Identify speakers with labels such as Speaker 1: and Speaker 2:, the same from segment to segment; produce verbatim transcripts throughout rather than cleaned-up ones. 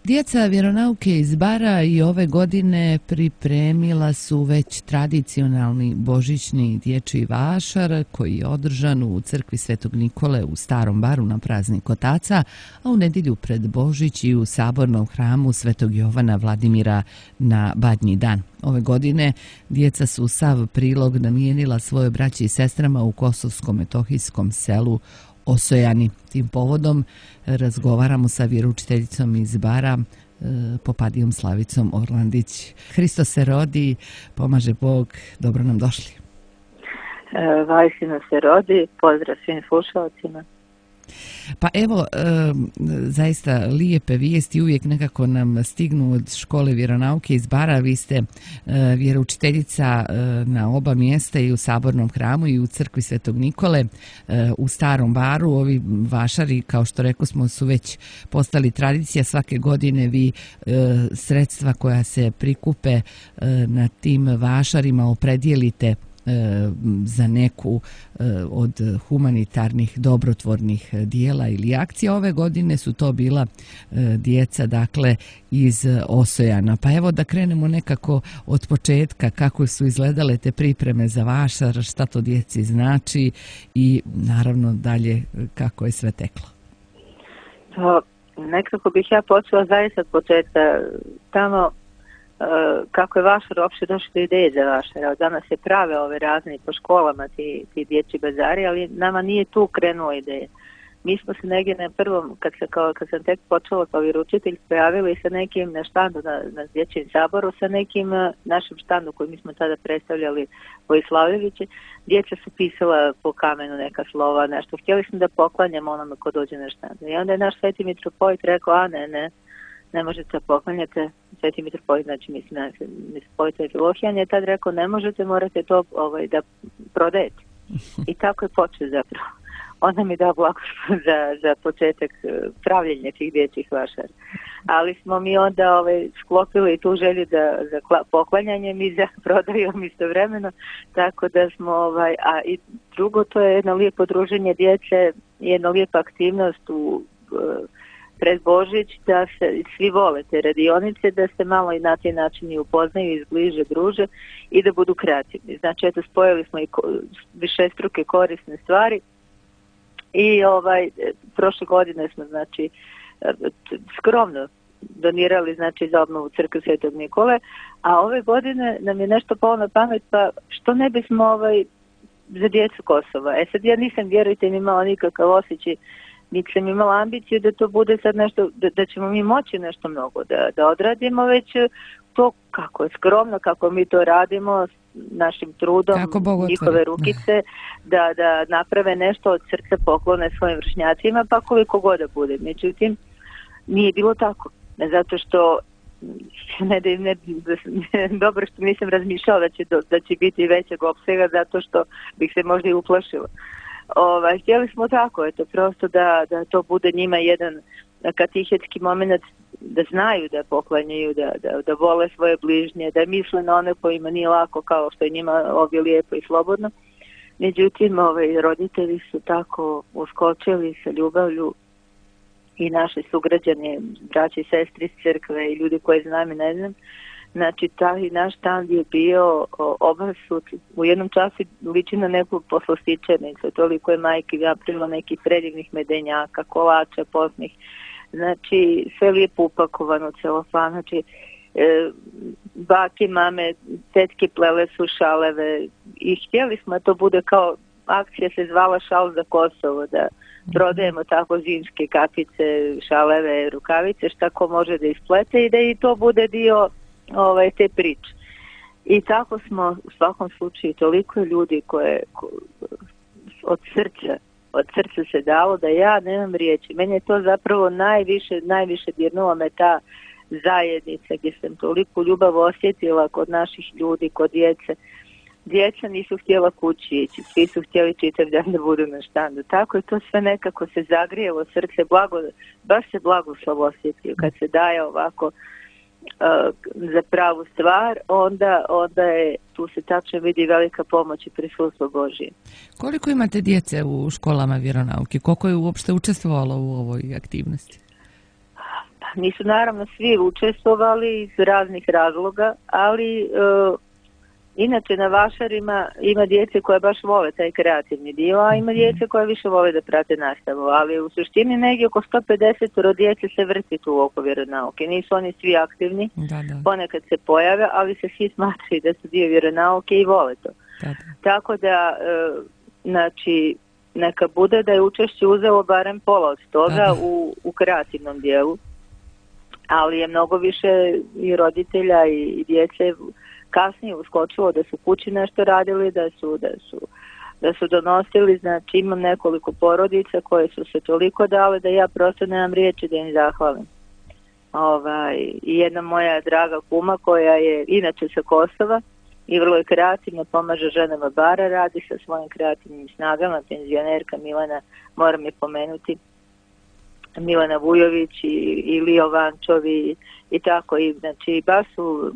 Speaker 1: Djeca vjeronauke iz Bara i ove godine pripremila su već tradicionalni božićni dječji vašar koji je održan u crkvi Svetog Nikole u Starom Baru na praznik Otaca, a u nedjelju pred Božić i u sabornom hramu Svetog Jovana Vladimira na Badnji dan. Ove godine djeca su sav prilog namijenila svojoj braći i sestrama u kosovsko-metohijskom selu Osojani. Tim povodom razgovaramo sa vjeroučiteljicom iz Bara, popadijom Slavicom Orlandić. Hristos se rodi, pomaže Bog, dobro nam došli.
Speaker 2: Vajsina se rodi, pozdrav svim slušalcima.
Speaker 1: Pa evo, zaista lijepe vijesti uvijek nekako nam stignu od škole vjeronauke iz Bara. Vi ste vjeroučiteljica na oba mjesta, i u sabornom hramu i u crkvi Svetog Nikole u Starom Baru. Ovi vašari, kao što rekao smo, su već postali tradicija. Svake godine vi sredstva koja se prikupe na tim vašarima opredijelite za neku od humanitarnih dobrotvornih dijela ili akcija. Ove godine su to bila djeca, dakle, iz Osojana. Pa evo da krenemo nekako od početka, kako su izgledale te pripreme za vašar, šta to djeci znači i naravno dalje kako je sve teklo.
Speaker 2: To, nekako bih ja počela zaista od početka. Tamo kako je vašar uopće došlo do ideje za vašar. Danas se prave ove razne po školama ti, ti dječji bazari, ali nama nije tu krenuo ideje. Mi smo se negdje na prvom, kad, se, kao, kad sam tek počela kao vjeroučitelj, pojavili sa nekim na štandu na, na dječjem saboru, sa nekim našim štandu koji mi smo tada predstavljali Vojislavljeviće. Djeca su pisala po kamenu neka slova, nešto. Htjeli smo da poklanjamo onome ko dođe na štandu. I onda je naš sveti mitropolit rekao, a ne, ne, ne možete poklanjati. Sveti mitropolit, znači mislim, mitropolit Filohijan je tad rekao, ne možete, morate to ovaj, da prodajete. I tako je počeo zapravo. Onda mi dao blagoslov za, za početak pravljenja tih dječjih vašara. Ali smo mi onda ovaj, sklopili tu želju da, za poklanjanjem i za prodajom istovremeno, tako da smo, ovaj, a i drugo, to je jedno lijepo druženje djece, jedna lijepa aktivnost u pred Božić, da se svi vole te radionice, da se malo i na taj način i upoznaju, izbliže, druže i da budu kreativni. Znači, eto, spojili smo i višestruke korisne stvari i ovaj, prošle godine smo, znači, skromno donirali, znači, za obnovu crkve Svetog Nikole, a ove godine nam je nešto palo na pamet, pa što ne bismo ovaj, za djecu Kosova. E sad, ja nisam, vjerujte mi, imala nikakav osjećaj, niti sam imala ambiciju da to bude sad nešto, da, da ćemo mi moći nešto mnogo da, da odradimo, već to kako je skromno, kako mi to radimo našim trudom, njihove rukice, da, da naprave nešto od srca poklone svojim vršnjacima, pa koliko god da bude. Međutim, nije bilo tako. Ne zato što ne, ne, ne, dobro što nisam razmišljala da će, da će biti većeg opsega, zato što bih se možda i uplašila. Ovaj, htjeli smo tako, eto, prosto da, da to bude njima jedan katehetski moment, da znaju da poklanjaju, da, da, da vole svoje bližnje, da misle na one kojima nije lako kao što je njima ovdje lijepo i slobodno. Međutim, ovaj, roditelji su tako uskočili sa ljubavlju i naši sugrađani, braći i sestri iz crkve i ljudi koje znam i ne znam. Znači, taj naš štand je bio obasut, u jednom času liči na neku poslastičarnicu, toliko je majki napravilo nekih predivnih medenjaka, kolača, posnih, znači sve lijepo upakovano, celofan, znači e, bake, mame, tetke plele su šaleve i htjeli smo da to bude kao, akcija se zvala Šal za Kosovo, da prodajemo tako zimske kapice, šaleve, rukavice, šta ko može da isplete i da i to bude dio ovaj, te priče. I tako smo u svakom slučaju, toliko ljudi koje ko, od srca, od srca se dalo da ja nemam riječi. Meni je to zapravo najviše, najviše dirnulo me ta zajednica gdje sam toliko ljubav osjetila kod naših ljudi, kod djece. Djeca nisu htjela kući ići, svi su htjeli čitav dan da budu na štandu. Tako je to sve nekako se zagrijelo srce, blago, baš se blagoslov osjetio kad se daje ovako Uh, za pravu stvar, onda, onda je, tu se tačno vidi velika pomoć i prisustvo Božije.
Speaker 1: Koliko imate djece u školama vjeronauke? Koliko je uopšte učestvovalo u ovoj aktivnosti?
Speaker 2: Pa Nisu naravno svi učestvovali iz raznih razloga, ali e, inače na vašarima ima djece koja baš vole taj kreativni dio, a ima djece koja više vole da prate nastavu, ali u suštini negdje oko sto pedeset djece se vrti tu oko vjeronauke. Nisu oni svi aktivni,
Speaker 1: da, da.
Speaker 2: Ponekad se pojave, ali se svi smatraju da su dio vjeronauke i vole to.
Speaker 1: Da, da.
Speaker 2: Tako da, e, znači, neka bude da je učešće uzelo barem pola od toga
Speaker 1: da, da.
Speaker 2: U, u kreativnom dijelu, ali je mnogo više i roditelja i, i djece kasnije uskočilo da su kući nešto radili, da su, da su, da su donosili. Znači imam nekoliko porodica koje su se toliko dale da ja prosto nemam riječi da im zahvalim. Ovaj, i jedna moja draga kuma koja je inače sa Kosova i vrlo je kreativna, pomaže ženama bara, radi sa svojim kreativnim snagama, penzionerka Milana, moram je pomenuti, Milana Vujović i, i Lio Vančovi i tako, i znači baš su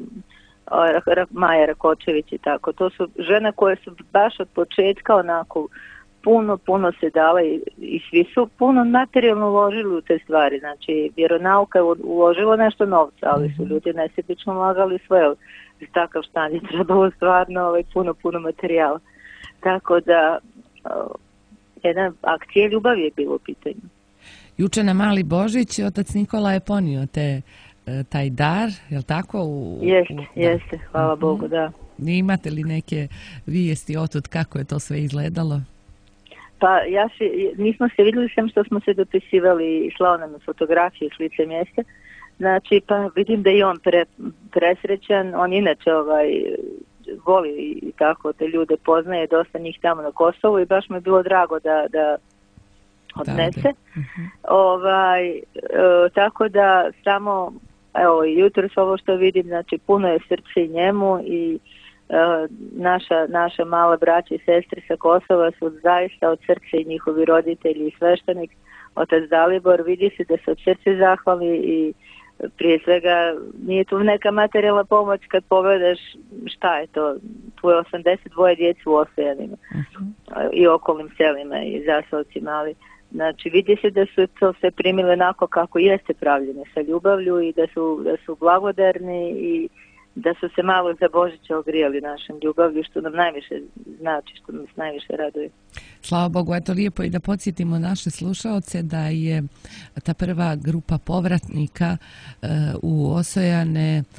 Speaker 2: Maja Rakočević i tako, to su žene koje su baš od početka onako puno, puno se dala i, i svi su puno materijalno uložili u te stvari, znači vjeronauka je uložilo nešto novca, ali su ljudi nesebično ulagali svoje, za takav štan je trebalo stvarno ovaj, puno, puno materijala, tako da o, jedna akcija ljubavi je bilo u pitanju.
Speaker 1: Juče na Mali Božić otac Nikola je ponio te, taj dar, je li tako? U,
Speaker 2: jeste,
Speaker 1: u,
Speaker 2: jeste, hvala uh-huh. Bogu, da.
Speaker 1: Imate li neke vijesti otud kako je to sve izgledalo?
Speaker 2: Pa ja se, nismo se vidjeli sem što smo se dopisivali i slao nam fotografije s lice mjesta. Znači, pa vidim da je on pre, presrećan, on inače ovaj, voli i tako te ljude poznaje, dosta njih tamo na Kosovu i baš mi je bilo drago da, da odnese. Da, da. Uh-huh. Ovaj, e, tako da samo, evo, jutros ovo što vidim, znači puno je srce i njemu i e, naša, naša mala braća i sestre sa Kosova su zaista od srca i njihovi roditelji i sveštenik, otac Dalibor, vidi se da se od srce zahvali i prije svega nije tu neka materijalna pomoć kad pogledaš šta je to, tu je osamdeset dva djece u Ostojanima uh-huh. i okolnim selima i zaselcima, ali znači vidi se da su to sve primile onako kako jeste pravljene, sa ljubavlju i da su, da su blagodarni i da su se malo za Božića ogrijali našem ljubavlju, što nam najviše znači, što nas najviše raduje.
Speaker 1: Slava Bogu, eto lijepo i da podsjetimo naše slušaoce da je ta prva grupa povratnika e, u Osojane e,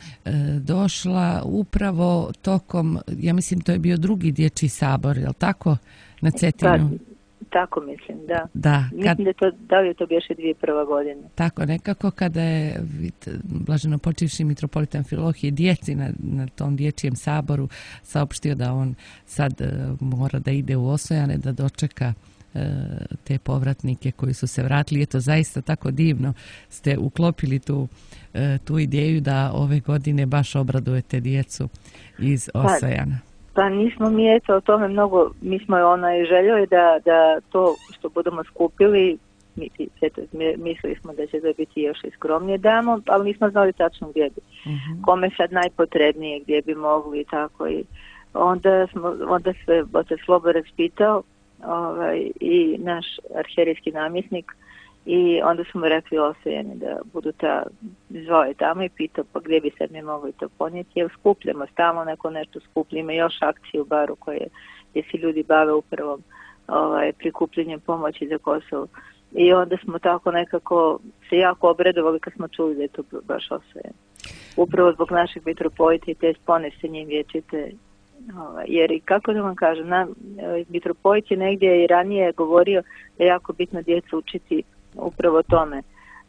Speaker 1: došla upravo tokom, ja mislim to je bio drugi dječji sabor, je li tako, na Cetinu?
Speaker 2: Da. Tako mislim, da.
Speaker 1: Da,
Speaker 2: kad, mislim da, to, da li je to bješe dvije prva godine.
Speaker 1: Tako, nekako kada je blaženo počivši mitropolitan Amfilohije djeci na, na tom dječjem saboru saopštio da on sad uh, mora da ide u Osojane, da dočeka uh, te povratnike koji su se vratili. Eto, zaista tako divno ste uklopili tu, uh, tu ideju da ove godine baš obradujete djecu iz Osojana. Pa.
Speaker 2: Pa nismo mi eto o tome mnogo, mi smo onaj željeli da, da to što budemo skupili, mi, eto, mislili smo da će to biti još i skromnije damo, ali nismo znali tačno gdje bi, uh-huh. kome sad najpotrebnije, gdje bi mogli i tako. I onda, smo, onda se otac Slobo raspitao ovaj, i naš arhijerijski namjesnik i onda smo rekli Osojani da budu ta, zvao je tamo i pitao pa gdje bi sad mi mogli to ponijeti, jer skupljamo, stalno neko nešto skuplja, ima još akciju u baru koje, gdje se ljudi bave upravo ovaj, prikupljenjem pomoći za Kosovo. I onda smo tako nekako se jako obradovali kad smo čuli da je to baš Osojani. Upravo zbog našeg mitropolita i te spone se njim vječite. Ovaj, jer i kako da vam kažem, na, mitropolit je negdje i ranije govorio da je jako bitno djecu učiti upravo tome,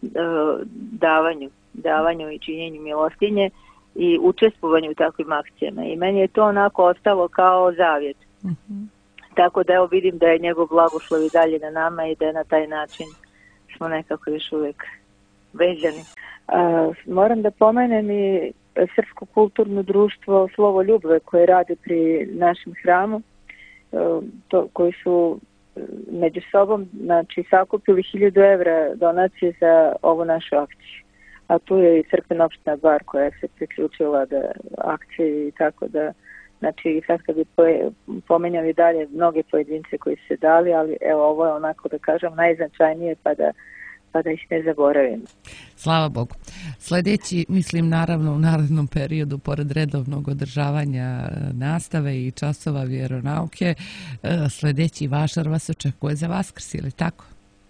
Speaker 2: davanju, davanju i činjenju milostinje i učestvovanju u takvim akcijama. I meni je to onako ostalo kao zavjet. Uh-huh. Tako da evo vidim da je njegov blagoslov i dalje na nama i da je na taj način smo nekako još uvijek vezani. Uh, moram da pomenem i Srpsko kulturno društvo Slovo Ljubve koje radi pri našem hramu, uh, to, koji su među sobom, znači, sakupili hiljadu evra donacije za ovu našu akciju. A tu je i crkvena opština Bar koja se priključila da akcije i tako da, znači, sad kad bi pomenjali dalje mnoge pojedince koji su se dali, ali evo ovo je onako da kažem najznačajnije pa da pa da ih ne zaboravimo.
Speaker 1: Slava Bogu. Sljedeći, mislim naravno u narednom periodu, pored redovnog održavanja nastave i časova vjeronauke, sljedeći vašar vas očekuje za Vaskrs, ili tako?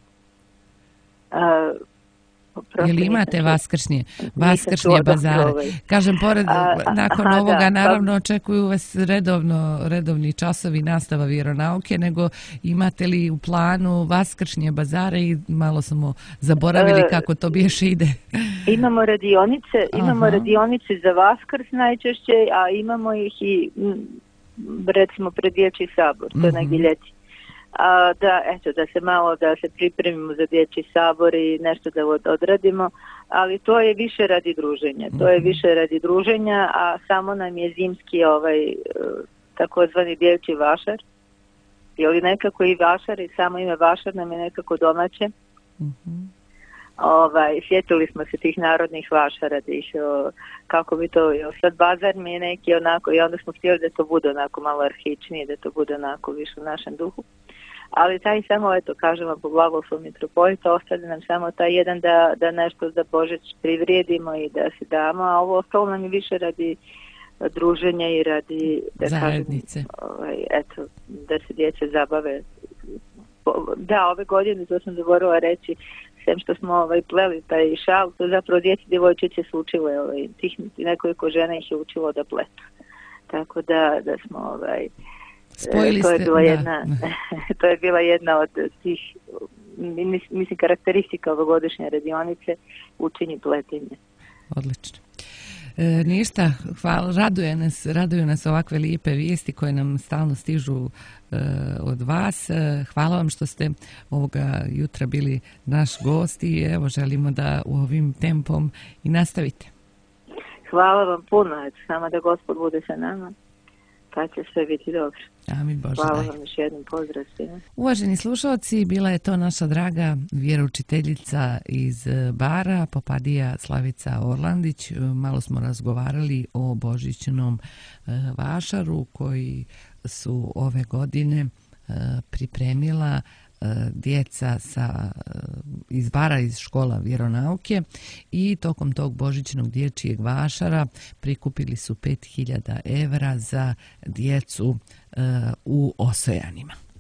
Speaker 2: A,
Speaker 1: Ili imate vaskršnje, vaskršnje bazare? Ovaj. Kažem, pored, a, nakon aha, ovoga, da, naravno, pa... očekuju vas redovno, redovni časovi nastava vjeronauke, nego imate li u planu vaskršnje bazare i malo smo zaboravili e, kako to biješe ide?
Speaker 2: Imamo radionice, imamo aha. radionice za Vaskrs najčešće, a imamo ih i, recimo, pred Dječji sabor, to je mm-hmm. negdje ljeti. A, da, eto, da se malo, da se pripremimo za Dječji sabor i nešto da odradimo, ali to je više radi druženja, to je više radi druženja, a samo nam je zimski ovaj takozvani Dječji vašar, ili nekako i vašar, i samo ime vašar nam je nekako domaće. Mm-hmm. Ovaj, sjetili smo se tih narodnih vašara, da ih, o, kako bi to, o, sad bazar mi je neki onako, i onda smo htjeli da to bude onako malo arhičnije, da to bude onako više u našem duhu. Ali taj samo, eto, kažem vam po blagoslovu mitropolita, ostane nam samo taj jedan da, da nešto za Božić privrijedimo i da se damo, a ovo ostalo nam je više radi druženja i radi, da
Speaker 1: zajednice.
Speaker 2: Kažem, ovaj, eto, da se djece zabave. Da, ove godine, to sam zaboravila reći, sem što smo ovaj, pleli taj šal, to zapravo djeci djevojčice su učile, ovaj, tih nekoliko žena ih je učilo da pletu. Tako da, da smo, ovaj,
Speaker 1: spojili
Speaker 2: to je
Speaker 1: ste,
Speaker 2: bila
Speaker 1: da.
Speaker 2: jedna, to je bila jedna od tih, mislim, karakteristika ovogodišnje radionice, učenje pletenja.
Speaker 1: Odlično. E, ništa, hvala, raduje nas, raduju nas ovakve lijepe vijesti koje nam stalno stižu e, od vas. E, hvala vam što ste ovoga jutra bili naš gost i evo želimo da u ovim tempom i nastavite.
Speaker 2: Hvala vam puno, samo da Gospod bude sa nama, pa će sve biti dobro.
Speaker 1: Amin Bože,
Speaker 2: hvala
Speaker 1: daj.
Speaker 2: vam još jednom, pozdrav svima.
Speaker 1: Uvaženi slušalci, bila je to naša draga vjeroučiteljica iz Bara, Popadija Slavica Orlandić. Malo smo razgovarali o božićnom vašaru koji su ove godine pripremila djeca sa, iz Bara, iz škola vjeronauke, i tokom tog božićnog dječjeg vašara prikupili su pet hiljada evra za djecu uh, u Osojanima.